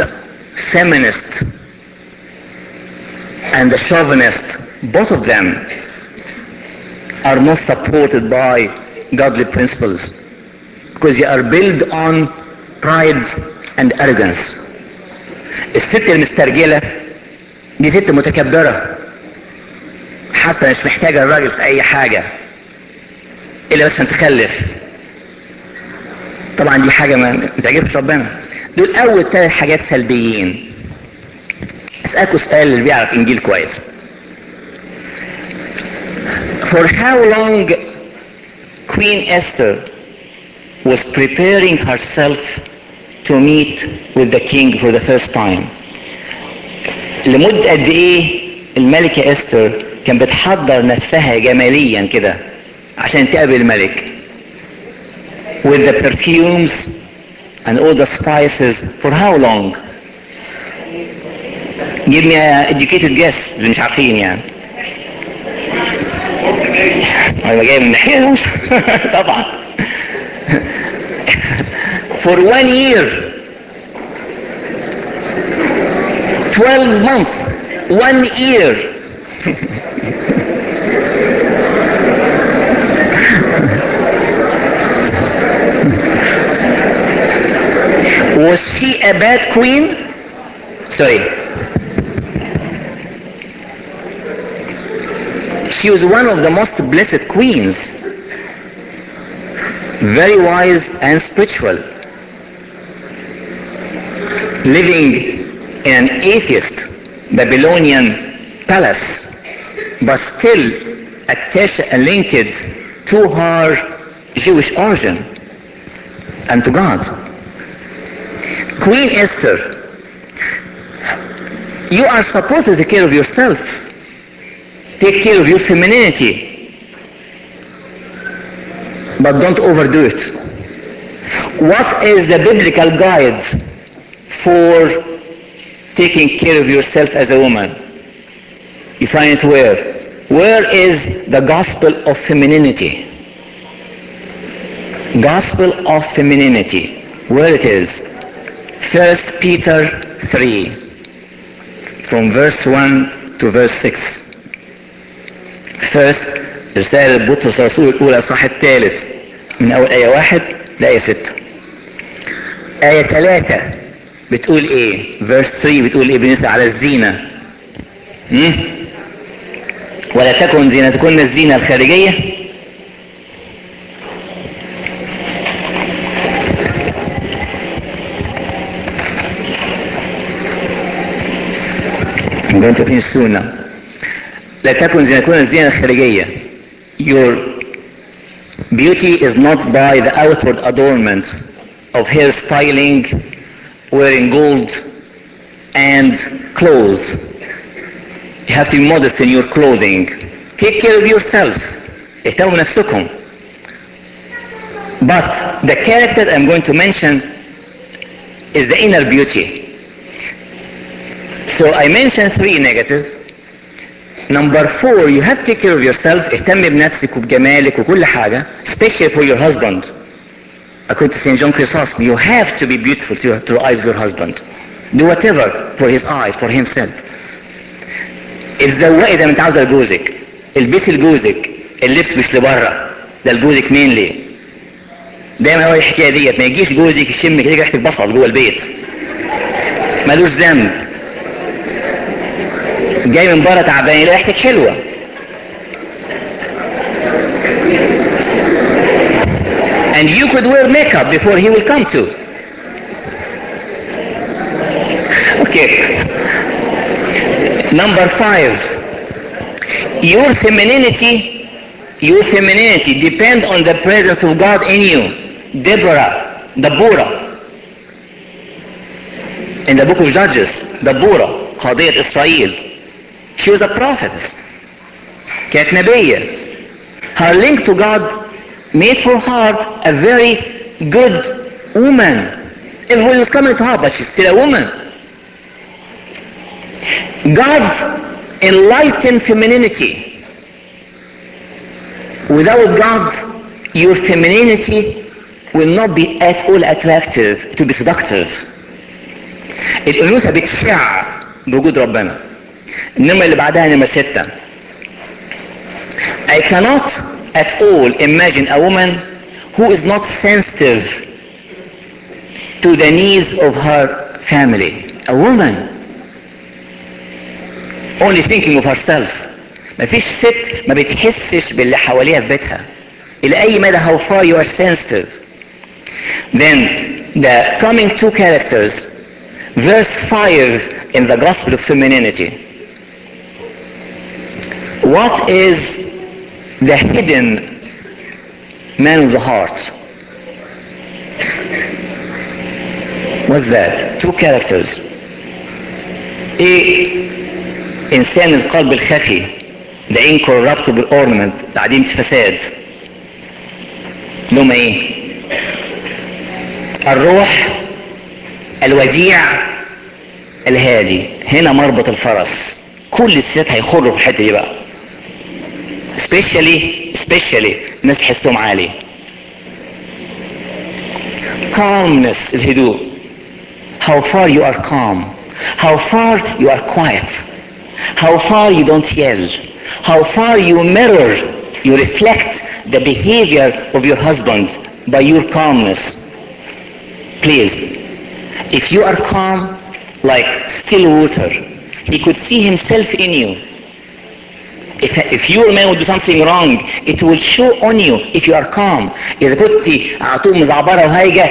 and the chauvinist, both of them are not supported by godly principles because they are built on pride and arrogance. الست المسترجلة دي ست متكبرة حاسة مش محتاجة الراجل في أي حاجة إلا بس تخلف. طبعا دي حاجة ما تعجبش ربنا. دول أول 3 حاجات سلبيين. أسألكوا سؤال اللي بيعرف إنجيل كويس. For how long Queen Esther was preparing herself to meet with the king for the first time? لمدة قد ايه الملكة استر كان بتحضر نفسها جماليا كده عشان تقابل الملك with the perfumes and all the spices for how long? Give me a educated guess اللي مش عارفين يعني. انا جاي من ناحية طبعا. For 1 year 12 months 1 year. Was she a bad queen? Sorry. She was one of the most blessed queens. Very wise and spiritual. Living in an atheist Babylonian palace, but still attached and linked to her Jewish origin and to God. Queen Esther, you are supposed to take care of yourself. Take care of your femininity, but don't overdo it. What is the biblical guide for taking care of yourself as a woman? You find it where? Where is the gospel of femininity? Gospel of femininity. Where it is? 1 Peter 3 from verse 1 to verse 6. First رسالة بطرس الرسول الأولى الإصحاح الثالث من أول آية 1 لآية 6. آية 3 بتقول إيه؟ verse 3 بتقول إيه بالنسبة على الزينة؟ ولا تكن زينتكن الزينة الخارجية انتوا فين السنة؟ لا تكن زينتكن الزينة الخارجية. Your beauty is not by the outward adornment of hair styling, wearing gold and clothes. You have to be modest in your clothing. Take care of yourself. اهتموا بنفسكم. But the character I'm going to mention is the inner beauty. So I mentioned 3 negative. Number 4, you have to take care of yourself. اهتم بنفسك وبجمالك وكل حاجة, especially for your husband. According to St. John Chrysostom, you have to be beautiful to the eyes of your husband. Do whatever for his eyes, for himself. اتزوقي زي ما انت عاوزة لجوزك. البسي لجوزك. اللبس مش لبره. ده لجوزك مين ليه؟ دايما اقول الحكاية ديت، ما يجيش جوزك يشم كده ريحة البصل جوه البيت. مالوش ذنب. جاي من بره تعبان يلاقي ريحتك حلوة. And you could wear makeup before he will come to. Okay. Number 5. Your femininity depend on the presence of God in you. Deborah. In the book of Judges, Deborah, قاضية إسرائيل. She was a prophetess. كانت نبية. Her link to God made for her a very good woman. Everybody was coming to her, but she's still a woman. God enlightened femininity. Without God, your femininity will not be at all attractive, to be seductive. الأنوثة بتشع بوجود ربنا. النمرة اللي بعدها نمرة 6. I cannot at all imagine a woman who is not sensitive to the needs of her family. A woman only thinking of herself. مفيش ست ما بتحسش باللي حواليها في بيتها. إلى أي مدى how far you are sensitive. Then the coming 2 characters, verse 5 in the Gospel of Femininity. What is the hidden man of the heart? What's that? 2 characters. ايه انسان القلب الخفي the incorruptible ornament، عديمة فساد. لهم ايه؟ الروح الوديع الهادي. هنا مربط الفرس، كل الستات هيخروا في الحته دي بقى، especially الناس تحسهم عالي. calmness، الهدوء. how far you are calm، how far you are quiet، how far you don't yell، how far you mirror, you reflect the behavior of your husband by your calmness. Please, if you are calm like still water, he could see himself in you. If your man would do something wrong, it will show on you if you are calm. إذا كنت على طول مزعبرة وهايجة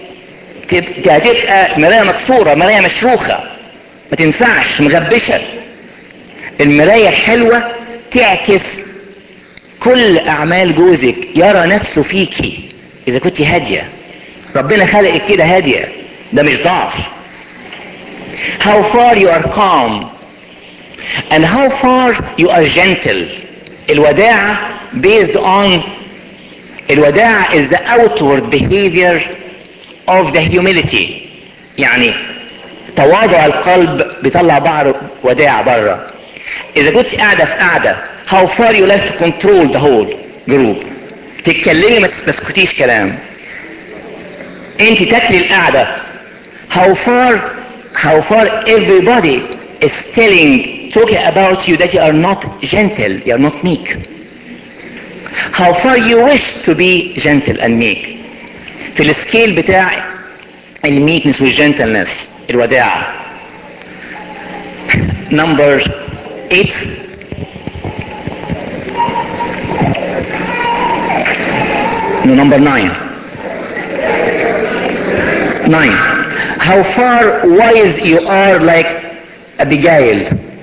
هتبقى مراية مكسورة، مراية مشروخة، ما تنفعش، مغبشة. المراية الحلوة تعكس كل أعمال جوزك، يرى نفسه فيكي إذا كنت هادية. ربنا خلقك كده هادية، ده مش ضعف. How far you are calm and how far you are gentle. الوداعة based on، الوداعة is the outward behavior of the humility. يعني تواضع القلب بيطلع بعض وداعة بره. إذا كنت قاعدة في قاعدة how far you like to control the whole group، تتكلمي ما تسكتيش كلام، انت تاكلي القعدة how far everybody is talking about you that you are not gentle, you are not meek. How far you wish to be gentle and meek. في السكيل بتاع الميكنس والجنتلنس، الوداعة. number 8. no number 9. How far wise you are like Abigail.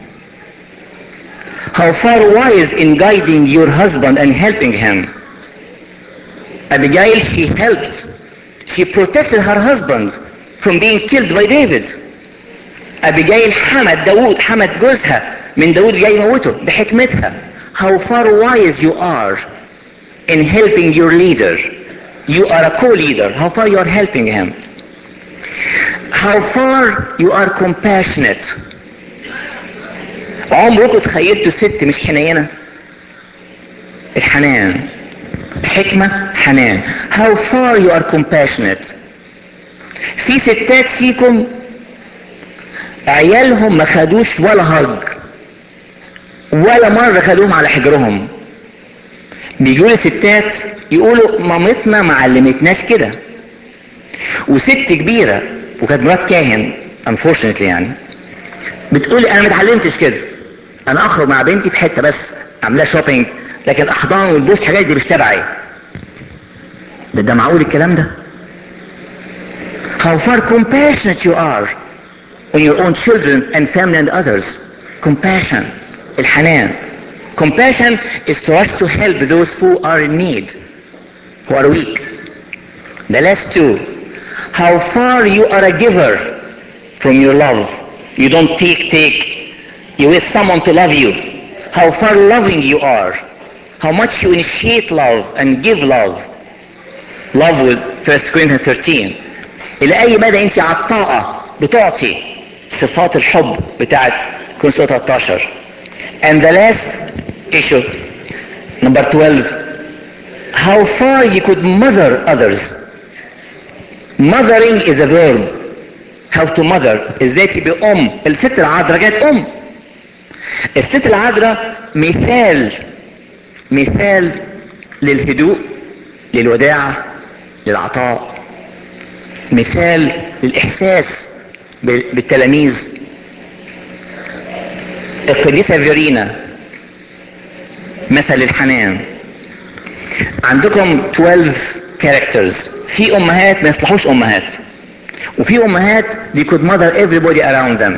How far wise in guiding your husband and helping him. Abigail, she protected her husband from being killed by David. Abigail حمت جوزها من داود جاي يموته بحكمتها. How far wise you are in helping your leader. You are a co-leader. How far you are helping him. How far you are compassionate. عمركم تخيلتوا ست مش حنينة؟ الحنان، حكمة، حنان. How far you are compassionate. في ستات فيكم عيالهم ما خدوش ولا هج، ولا مرة خدوهم على حجرهم. بيجوا ستات يقولوا مامتنا ما علمتناش كده. وست كبيرة وكانت مرات كاهن unfortunately يعني بتقولي انا ما اتعلمتش كده، انا اخرج مع بنتي في حته بس اعملها شوبينج، لكن احضان والبوس حاجات دي مش تبعي. ده معقول الكلام ده؟ How far compassionate you are on your own children and family and others. Compassion، الحنان. Compassion is to rush to help those who are in need, who are weak. The last two. How far you are a giver from your love. You don't take. You wish someone to love you. How far loving you are. How much you initiate love and give love. Love with 1 Corinthians 13. إلى أي مدى أنت عطاءة بتعطي صفات الحب بتاعت كورنثوس 13. And the last issue, number 12. How far you could mother others. Mothering is a verb. How to mother. ازاي تبقى أم. الست العذراء جت أم. الست العذراء مثال للهدوء، للوداعة، للعطاء، مثال للإحساس بالتلاميذ. القديسة فيرينا مثل الحنان. عندكم 12 characters. في أمهات ما يصلحوش أمهات، وفي أمهات they could mother everybody around them.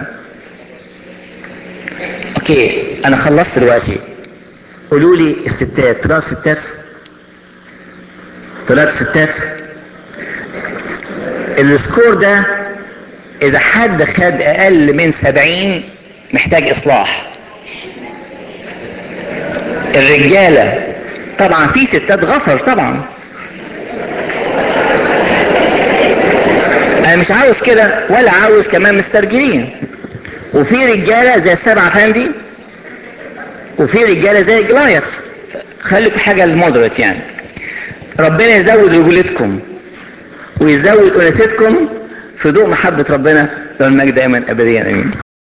اوكي انا خلصت دلوقتي. قولوا لي الستات، طلعت ستات. السكور ده اذا حد خد اقل من 70 محتاج اصلاح. الرجالة طبعا، في ستات غفر طبعا، انا مش عاوز كده ولا عاوز كمان مسترجلين، وفي رجالة زي السبع فندي، وفي رجالة زي جلايت. خليكم حاجة المودريت يعني. ربنا يزود رجولتكم ويزود انوثتكم في ضوء محبة ربنا، والمجد دائما ابديا امين.